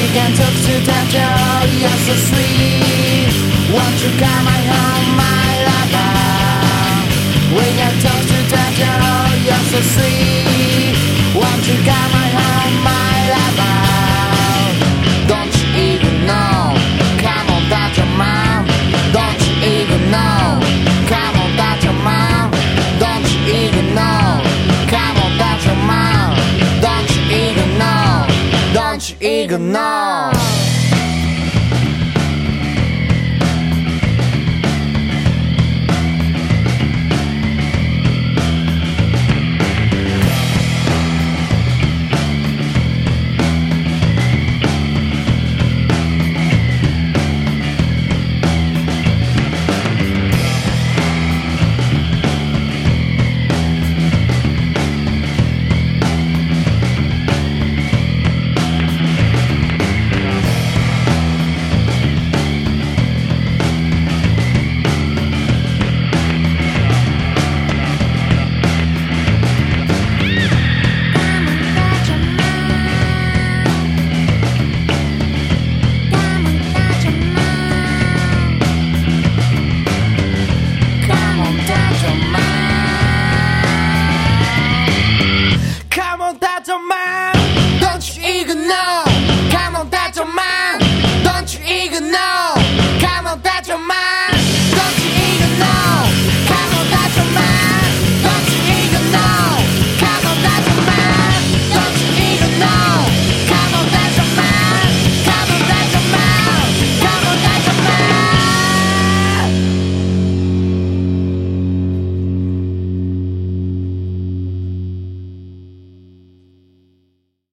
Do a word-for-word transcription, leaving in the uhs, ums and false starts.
can talk to Tato, you're so sweet. Won't you come my home, my lover? We can talk to Tato, you're so sweet. Won't you come my home, my lover? Don't you even know? Come on, that's your mom. Don't you even know? Come on, that's your mom. Don't you even know? Come on, that's your mom. Don't you even know? Don't you even know?